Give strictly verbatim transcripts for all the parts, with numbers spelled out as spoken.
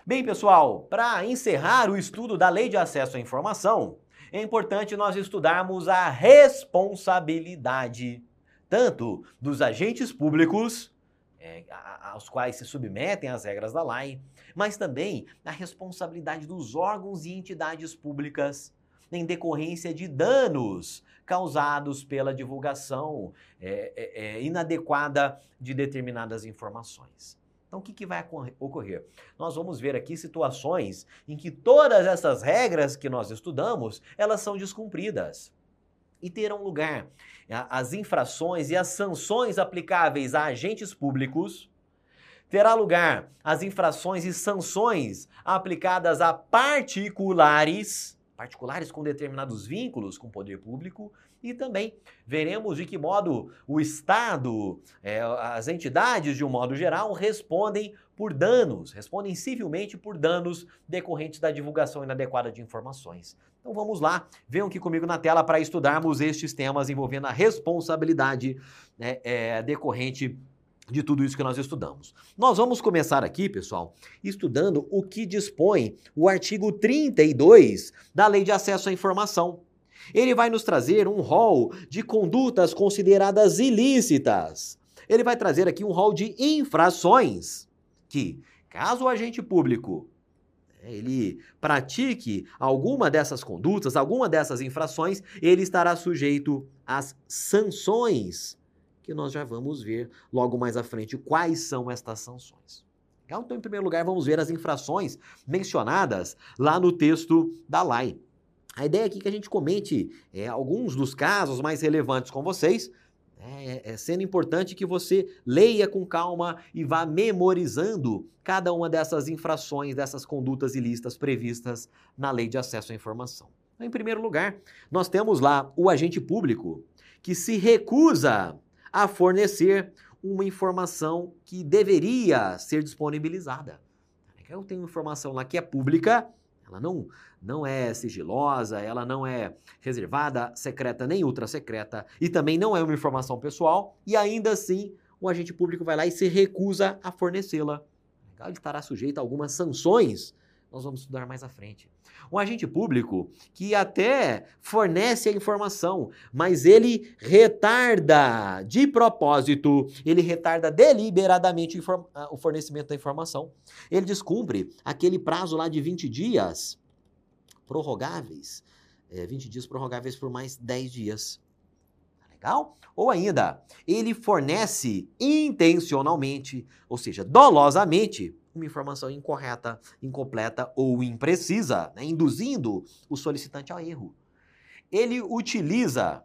Bem, pessoal, para encerrar o estudo da Lei de Acesso à Informação, é importante nós estudarmos a responsabilidade tanto dos agentes públicos, é, aos quais se submetem às regras da lei, mas também a responsabilidade dos órgãos e entidades públicas em decorrência de danos causados pela divulgação é, é, é, inadequada de determinadas informações. Então, o que, que vai ocorrer? Nós vamos ver aqui situações em que todas essas regras que nós estudamos, elas são descumpridas. E terão lugar as infrações e as sanções aplicáveis a agentes públicos, terá lugar as infrações e sanções aplicadas a particulares, particulares com determinados vínculos com o poder público, e também veremos de que modo o Estado, é, as entidades de um modo geral, respondem por danos, respondem civilmente por danos decorrentes da divulgação inadequada de informações. Então vamos lá, venham aqui comigo na tela para estudarmos estes temas envolvendo a responsabilidade né, é, decorrente de tudo isso que nós estudamos. Nós vamos começar aqui, pessoal, estudando o que dispõe o artigo trinta e dois da Lei de Acesso à Informação. Ele vai nos trazer um rol de condutas consideradas ilícitas. Ele vai trazer aqui um rol de infrações que, caso o agente público ele pratique alguma dessas condutas, alguma dessas infrações, ele estará sujeito às sanções, que nós já vamos ver logo mais à frente quais são estas sanções. Então, em primeiro lugar, vamos ver as infrações mencionadas lá no texto da lei. A ideia aqui é que a gente comente é, alguns dos casos mais relevantes com vocês, é, é sendo importante que você leia com calma e vá memorizando cada uma dessas infrações, dessas condutas ilícitas previstas na Lei de Acesso à Informação. Então, em primeiro lugar, nós temos lá o agente público que se recusa a fornecer uma informação que deveria ser disponibilizada. Eu tenho informação lá que é pública, ela não, não é sigilosa, ela não é reservada, secreta nem ultra secreta e também não é uma informação pessoal e ainda assim o agente público vai lá e se recusa a fornecê-la. Ele estará sujeito a algumas sanções, nós vamos estudar mais à frente. Um agente público que até fornece a informação, mas ele retarda de propósito, ele retarda deliberadamente o fornecimento da informação. Ele descumpre aquele prazo lá de vinte dias prorrogáveis, é, vinte dias prorrogáveis por mais dez dias. Legal? Ou ainda, ele fornece intencionalmente, ou seja, dolosamente, uma informação incorreta, incompleta ou imprecisa, né, induzindo o solicitante ao erro. Ele utiliza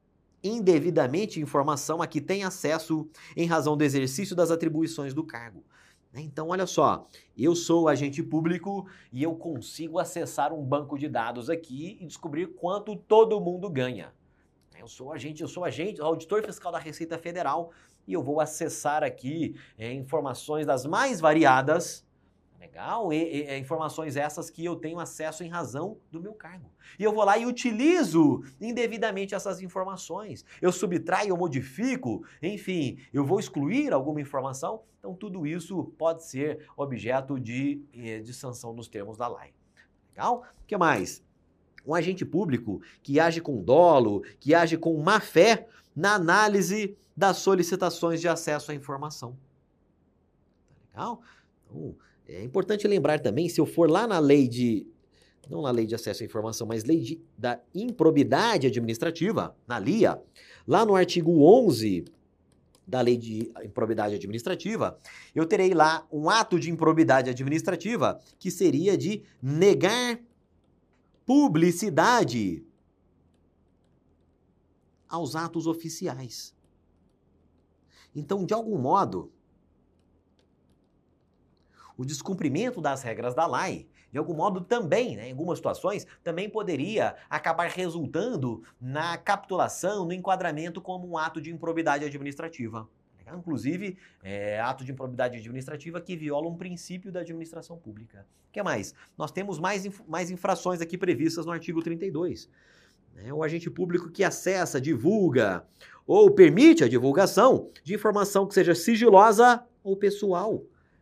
indevidamente informação a que tem acesso em razão do exercício das atribuições do cargo. Então, olha só, eu sou agente público e eu consigo acessar um banco de dados aqui e descobrir quanto todo mundo ganha. Eu sou agente, eu sou agente, auditor fiscal da Receita Federal e eu vou acessar aqui é, informações das mais variadas, legal? E, e, informações essas que eu tenho acesso em razão do meu cargo. E eu vou lá e utilizo indevidamente essas informações. Eu subtraio, eu modifico, enfim, eu vou excluir alguma informação. Então, tudo isso pode ser objeto de, de sanção nos termos da lei. Legal? O que mais? Um agente público que age com dolo, que age com má fé na análise das solicitações de acesso à informação. Tá legal? Então, é importante lembrar também, se eu for lá na lei de, não na lei de acesso à informação, mas lei de, da improbidade administrativa, na L I A, lá no artigo onze da lei de improbidade administrativa, eu terei lá um ato de improbidade administrativa que seria de negar publicidade aos atos oficiais. Então, de algum modo, o descumprimento das regras da lei, de algum modo também, né, em algumas situações, também poderia acabar resultando na capitulação, no enquadramento como um ato de improbidade administrativa. Inclusive, é, ato de improbidade administrativa que viola um princípio da administração pública. O que mais? Nós temos mais, inf mais infrações aqui previstas no artigo trinta e dois. É, o agente público que acessa, divulga ou permite a divulgação de informação que seja sigilosa ou pessoal,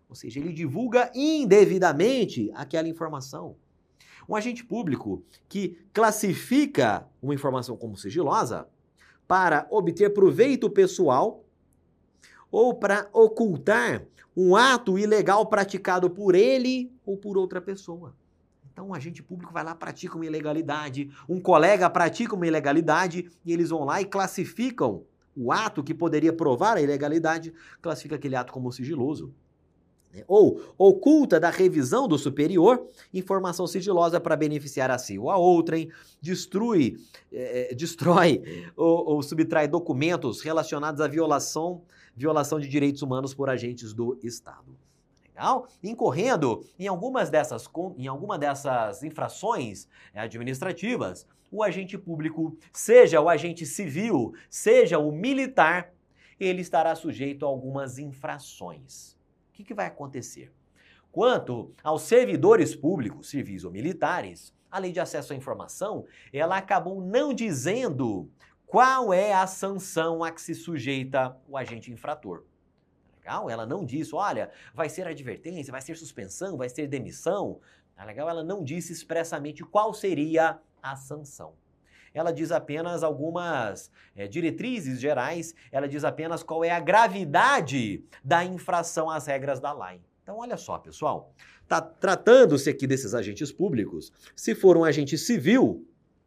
Ou seja, ele divulga indevidamente aquela informação. Um agente público que classifica uma informação como sigilosa para obter proveito pessoal ou para ocultar um ato ilegal praticado por ele ou por outra pessoa. Então, um agente público vai lá, pratica uma ilegalidade, um colega pratica uma ilegalidade e eles vão lá e classificam o ato que poderia provar a ilegalidade, classifica aquele ato como sigiloso. Ou oculta da revisão do superior informação sigilosa para beneficiar a si ou a outrem, destrui, é, destrói ou, ou subtrai documentos relacionados à violação, violação de direitos humanos por agentes do Estado. Legal? Incorrendo em algumas dessas, em alguma dessas infrações administrativas, o agente público, seja o agente civil, seja o militar, ele estará sujeito a algumas infrações. O que, que vai acontecer? Quanto aos servidores públicos, civis ou militares, a Lei de Acesso à Informação, ela acabou não dizendo qual é a sanção a que se sujeita o agente infrator. Legal? Ela não disse, olha, vai ser advertência, vai ser suspensão, vai ser demissão. Tá legal? Ela não disse expressamente qual seria a sanção. Ela diz apenas algumas é, diretrizes gerais, ela diz apenas qual é a gravidade da infração às regras da lei. Então, olha só, pessoal, tá tratando-se aqui desses agentes públicos, se for um agente civil,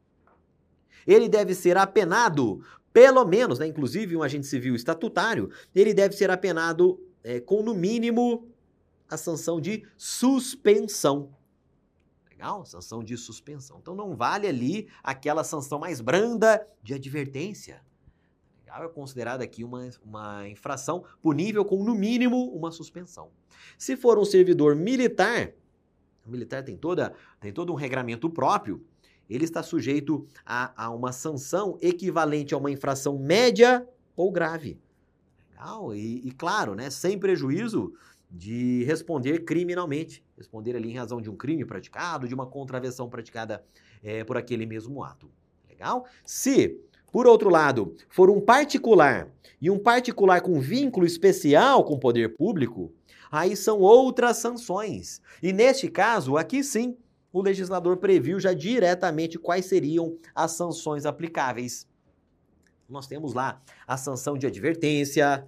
ele deve ser apenado, pelo menos, né, inclusive um agente civil estatutário, ele deve ser apenado é, com, no mínimo, a sanção de suspensão. Legal? Sanção de suspensão. Então não vale ali aquela sanção mais branda de advertência. Legal? É considerada aqui uma, uma infração punível com, no mínimo, uma suspensão. Se for um servidor militar, o militar tem, toda, tem todo um regramento próprio, ele está sujeito a, a uma sanção equivalente a uma infração média ou grave. Legal? E, e claro, né, sem prejuízo de responder criminalmente, responder ali em razão de um crime praticado, de uma contravenção praticada é, por aquele mesmo ato. Legal? Se, por outro lado, for um particular, e um particular com vínculo especial com o poder público, aí são outras sanções. E neste caso, aqui sim, o legislador previu já diretamente quais seriam as sanções aplicáveis. Nós temos lá a sanção de advertência,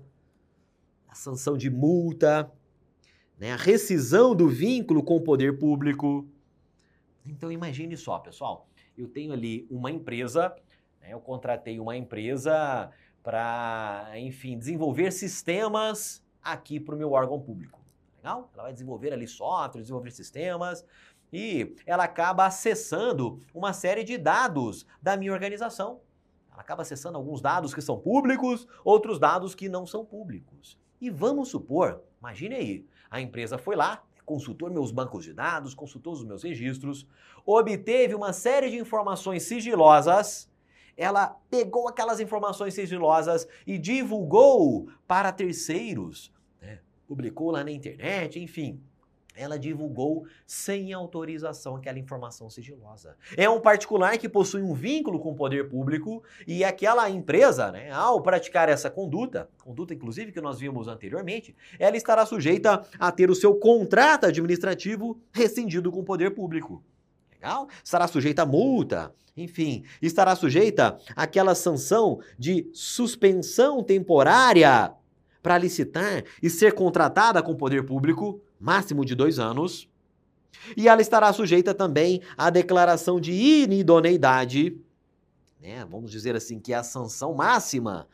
a sanção de multa, né, a rescisão do vínculo com o poder público. Então imagine só, pessoal, eu tenho ali uma empresa, né, eu contratei uma empresa para, enfim, desenvolver sistemas aqui para o meu órgão público. Legal? Ela vai desenvolver ali software, desenvolver sistemas e ela acaba acessando uma série de dados da minha organização. Ela acaba acessando alguns dados que são públicos, outros dados que não são públicos. E vamos supor, imagine aí, a empresa foi lá, consultou meus bancos de dados, consultou os meus registros, obteve uma série de informações sigilosas, ela pegou aquelas informações sigilosas e divulgou para terceiros, né? Publicou lá na internet, enfim. Ela divulgou sem autorização aquela informação sigilosa. É um particular que possui um vínculo com o poder público e aquela empresa, né, ao praticar essa conduta, conduta inclusive que nós vimos anteriormente, ela estará sujeita a ter o seu contrato administrativo rescindido com o poder público. Legal? Estará sujeita a multa, enfim, estará sujeita àquela sanção de suspensão temporária para licitar e ser contratada com o poder público, máximo de dois anos, e ela estará sujeita também à declaração de inidoneidade, né? Vamos dizer assim que é a sanção máxima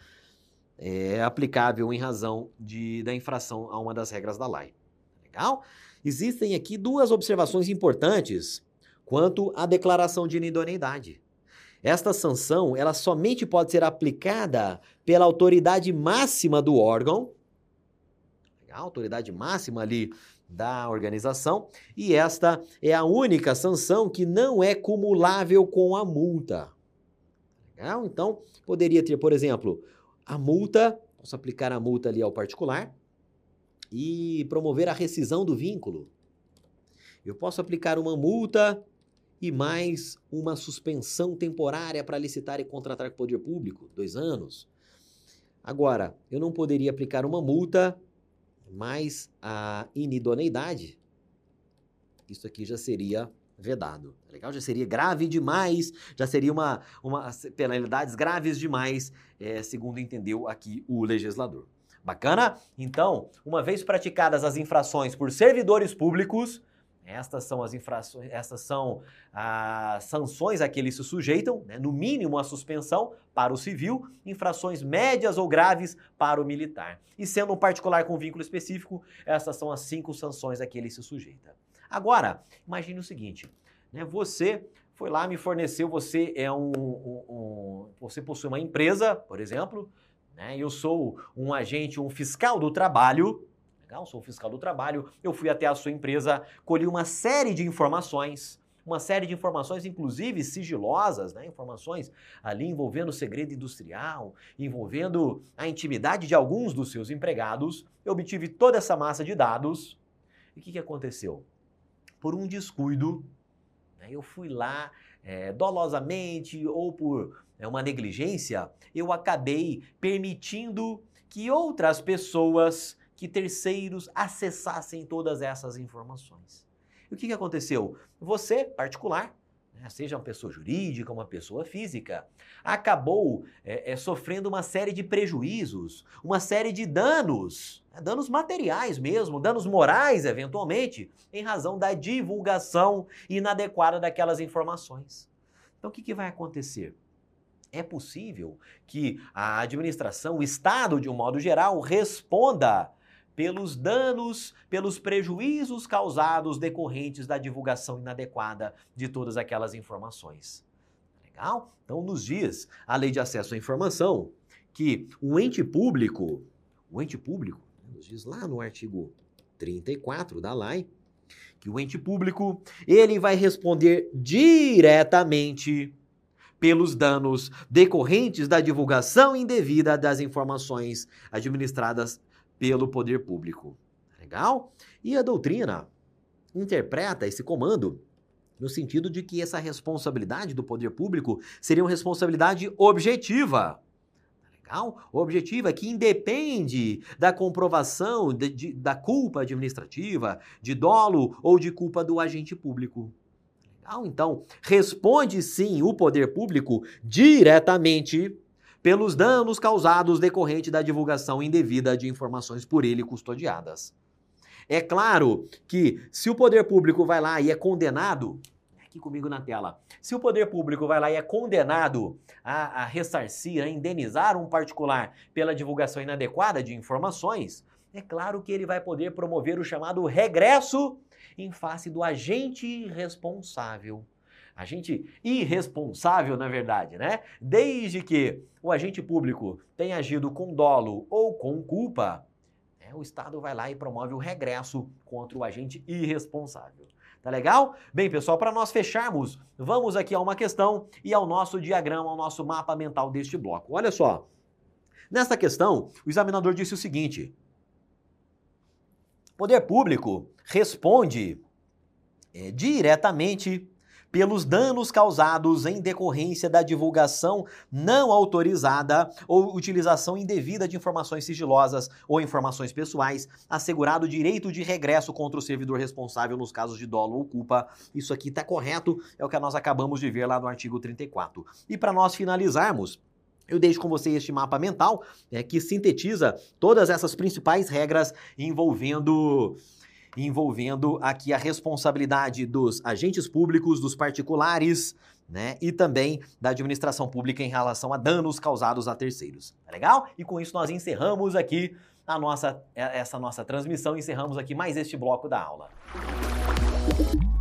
é aplicável em razão de, da infração a uma das regras da lei. Legal? Existem aqui duas observações importantes quanto à declaração de inidoneidade. Esta sanção, ela somente pode ser aplicada pela autoridade máxima do órgão, a autoridade máxima ali da organização, e esta é a única sanção que não é cumulável com a multa. Legal? Então, poderia ter, por exemplo, a multa, posso aplicar a multa ali ao particular e promover a rescisão do vínculo. Eu posso aplicar uma multa e mais uma suspensão temporária para licitar e contratar com o poder público, dois anos. Agora, eu não poderia aplicar uma multa mais a inidoneidade, isso aqui já seria vedado, tá legal? Já seria grave demais, já seria uma, uma penalidades graves demais, é, segundo entendeu aqui o legislador. Bacana? Então, uma vez praticadas as infrações por servidores públicos, estas são as infrações, estas são as sanções a que eles se sujeitam, né? No mínimo a suspensão para o civil, infrações médias ou graves para o militar. E sendo um particular com vínculo específico, essas são as cinco sanções a que ele se sujeita. Agora, imagine o seguinte, né? Você foi lá, me forneceu, você é um, um, um você possui uma empresa, por exemplo, né? Eu sou um agente, um fiscal do trabalho. Legal, sou fiscal do trabalho, eu fui até a sua empresa, colhi uma série de informações, uma série de informações, inclusive sigilosas, né? Informações ali envolvendo o segredo industrial, envolvendo a intimidade de alguns dos seus empregados. Eu obtive toda essa massa de dados. E o que, que aconteceu? Por um descuido, né? Eu fui lá é, dolosamente ou por é, uma negligência, eu acabei permitindo que outras pessoas, que terceiros acessassem todas essas informações. E o que, que aconteceu? Você, particular, né, seja uma pessoa jurídica, uma pessoa física, acabou é, é, sofrendo uma série de prejuízos, uma série de danos, né, danos materiais mesmo, danos morais, eventualmente, em razão da divulgação inadequada daquelas informações. Então, o que, que vai acontecer? É possível que a administração, o Estado, de um modo geral, responda pelos danos, pelos prejuízos causados decorrentes da divulgação inadequada de todas aquelas informações. Legal? Então, nos diz a Lei de Acesso à Informação que o ente público, o ente público, nos diz lá no artigo trinta e quatro da L A I, que o ente público, ele vai responder diretamente pelos danos decorrentes da divulgação indevida das informações administradas pelo poder público. Legal? E a doutrina interpreta esse comando no sentido de que essa responsabilidade do poder público seria uma responsabilidade objetiva. Legal? Objetiva que independe da comprovação de, de, da culpa administrativa, de dolo ou de culpa do agente público. Legal? Então, responde sim o poder público diretamente pelos danos causados decorrente da divulgação indevida de informações por ele custodiadas. É claro que se o poder público vai lá e é condenado, aqui comigo na tela, se o poder público vai lá e é condenado a, a ressarcir, a indenizar um particular pela divulgação inadequada de informações, é claro que ele vai poder promover o chamado regresso em face do agente responsável. Agente irresponsável, na verdade, né? Desde que o agente público tenha agido com dolo ou com culpa, né, o Estado vai lá e promove o regresso contra o agente irresponsável. Tá legal? Bem, pessoal, para nós fecharmos, vamos aqui a uma questão e ao nosso diagrama, ao nosso mapa mental deste bloco. Olha só, nesta questão, o examinador disse o seguinte: o poder público responde é, diretamente pelos danos causados em decorrência da divulgação não autorizada ou utilização indevida de informações sigilosas ou informações pessoais, assegurado o direito de regresso contra o servidor responsável nos casos de dolo ou culpa. Isso aqui está correto, é o que nós acabamos de ver lá no artigo trinta e quatro. E para nós finalizarmos, eu deixo com você este mapa mental é, que sintetiza todas essas principais regras envolvendo... envolvendo aqui a responsabilidade dos agentes públicos, dos particulares, né, e também da administração pública em relação a danos causados a terceiros. Tá legal? E com isso nós encerramos aqui a nossa, essa nossa transmissão, encerramos aqui mais este bloco da aula.